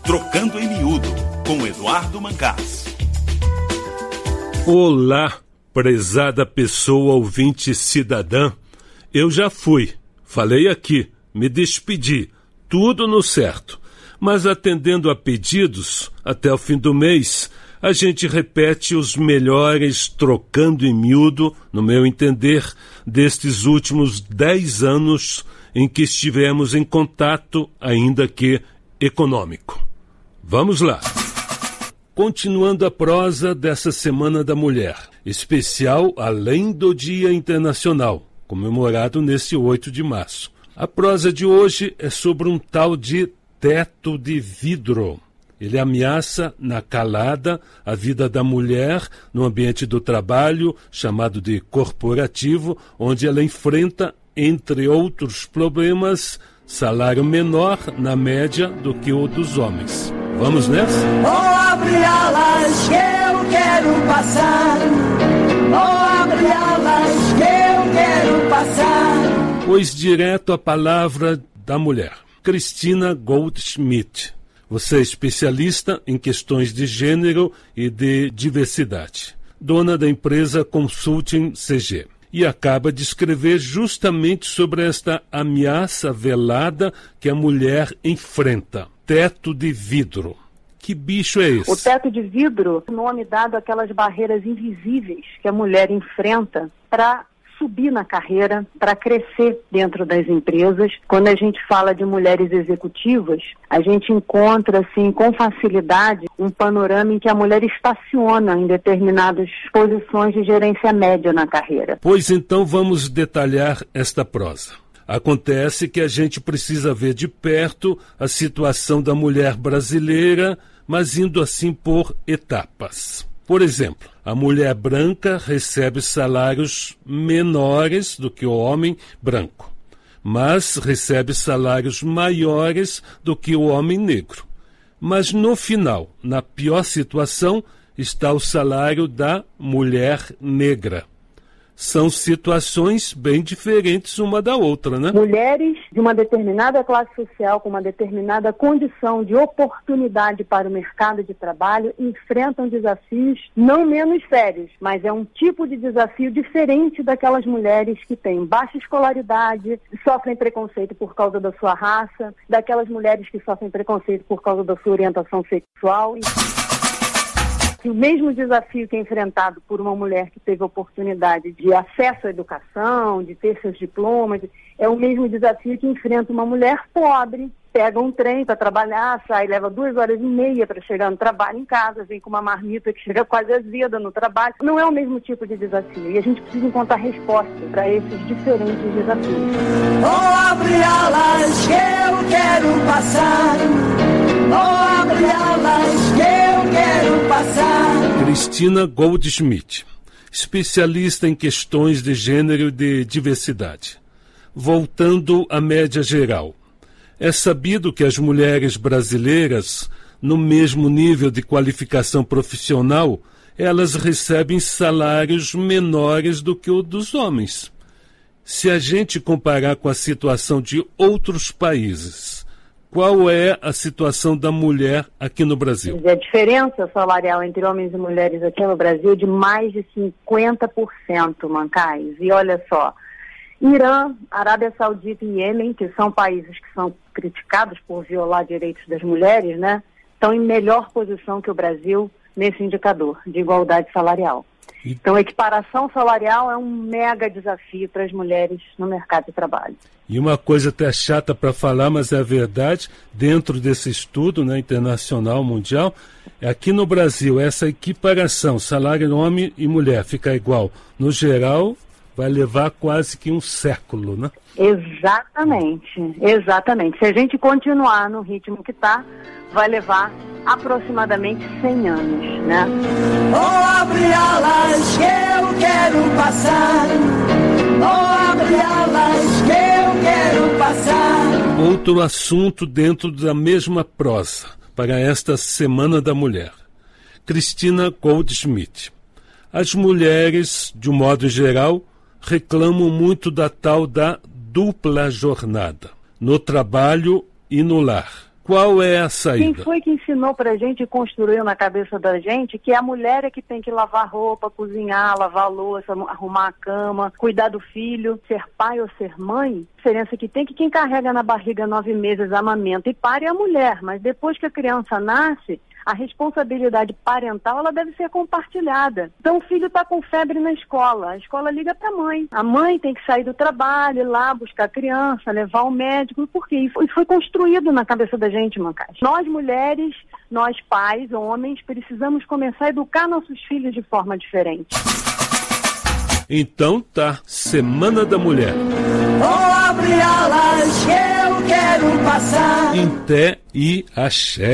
Trocando em Miúdo, com Eduardo Mancás. Olá, prezada pessoa ouvinte cidadã. Eu já fui, falei aqui, me despedi, tudo no certo. Mas atendendo a pedidos, até o fim do mês, a gente repete os melhores Trocando em Miúdo, no meu entender, destes últimos 10 anos em que estivemos em contato, ainda que econômico. Vamos lá. Continuando a prosa dessa Semana da Mulher, especial além do Dia Internacional, comemorado nesse 8 de março. A prosa de hoje é sobre um tal de teto de vidro. Ele ameaça, na calada, a vida da mulher no ambiente do trabalho, chamado de corporativo, onde ela enfrenta, entre outros problemas, salário menor, na média, do que o dos homens. Vamos nessa? Oh, abre alas que eu quero passar. Oh, abre alas que eu quero passar. Pois direto a palavra da mulher. Cristina Goldschmidt. Você é especialista em questões de gênero e de diversidade. Dona da empresa Consulting CG. E acaba de escrever justamente sobre esta ameaça velada que a mulher enfrenta. Teto de vidro. Que bicho é esse? O teto de vidro, nome dado àquelas barreiras invisíveis que a mulher enfrenta para subir na carreira, para crescer dentro das empresas. Quando a gente fala de mulheres executivas, a gente encontra, assim, com facilidade, um panorama em que a mulher estaciona em determinadas posições de gerência média na carreira. Pois então vamos detalhar esta prosa. Acontece que a gente precisa ver de perto a situação da mulher brasileira, mas indo assim por etapas. Por exemplo, a mulher branca recebe salários menores do que o homem branco, mas recebe salários maiores do que o homem negro. Mas no final, na pior situação, está o salário da mulher negra. São situações bem diferentes uma da outra, né? Mulheres de uma determinada classe social, com uma determinada condição de oportunidade para o mercado de trabalho, enfrentam desafios não menos sérios, mas é um tipo de desafio diferente daquelas mulheres que têm baixa escolaridade, sofrem preconceito por causa da sua raça, daquelas mulheres que sofrem preconceito por causa da sua orientação sexual. O mesmo desafio que é enfrentado por uma mulher que teve oportunidade de acesso à educação, de ter seus diplomas, é o mesmo desafio que enfrenta uma mulher pobre, pega um trem para trabalhar, sai, leva 2h30 para chegar no trabalho em casa, vem com uma marmita que chega quase azeda no trabalho. Não é o mesmo tipo de desafio e a gente precisa encontrar respostas para esses diferentes desafios. Oh, abre alas que eu quero passar. Oh, abre alas que eu quero passar. Cristina Goldschmidt, especialista em questões de gênero e de diversidade. Voltando à média geral. É sabido que as mulheres brasileiras, no mesmo nível de qualificação profissional, elas recebem salários menores do que o dos homens. Se a gente comparar com a situação de outros países, qual é a situação da mulher aqui no Brasil? A diferença salarial entre homens e mulheres aqui no Brasil é de mais de 50%, Mancais. E olha só, Irã, Arábia Saudita e Iêmen, que são países que são criticados por violar direitos das mulheres, né, estão em melhor posição que o Brasil nesse indicador de igualdade salarial. Então, a equiparação salarial é um mega desafio para as mulheres no mercado de trabalho. E uma coisa até chata para falar, mas é a verdade, dentro desse estudo, né, internacional, mundial, aqui no Brasil, essa equiparação, salário homem e mulher, fica igual. No geral, vai levar quase que um século, né? Exatamente, exatamente. Se a gente continuar no ritmo que está, vai levar aproximadamente 100 anos, né? Oh, abre alas que eu quero passar. Oh, abre alas que eu quero passar. Outro assunto dentro da mesma prosa, para esta Semana da Mulher. Cristina Goldschmidt. As mulheres, de um modo geral, reclamam muito da tal da dupla jornada, no trabalho e no lar. Qual é a saída? Quem foi que ensinou pra gente e construiu na cabeça da gente que a mulher é que tem que lavar roupa, cozinhar, lavar a louça, arrumar a cama, cuidar do filho, ser pai ou ser mãe? A diferença que tem é que quem carrega na barriga 9 meses, amamenta e para é a mulher, mas depois que a criança nasce, a responsabilidade parental ela deve ser compartilhada. Então o filho está com febre na escola, a escola liga para a mãe. A mãe tem que sair do trabalho, ir lá buscar a criança, levar ao médico. Por quê? Isso foi construído na cabeça da gente, Mancás. Nós mulheres, nós pais, homens, precisamos começar a educar nossos filhos de forma diferente. Então tá, Semana da Mulher. Oh, abre alas que eu quero passar. Em Té e Axé.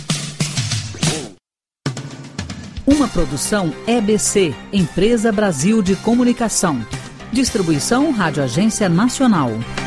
Uma produção EBC, Empresa Brasil de Comunicação. Distribuição Rádio Agência Nacional.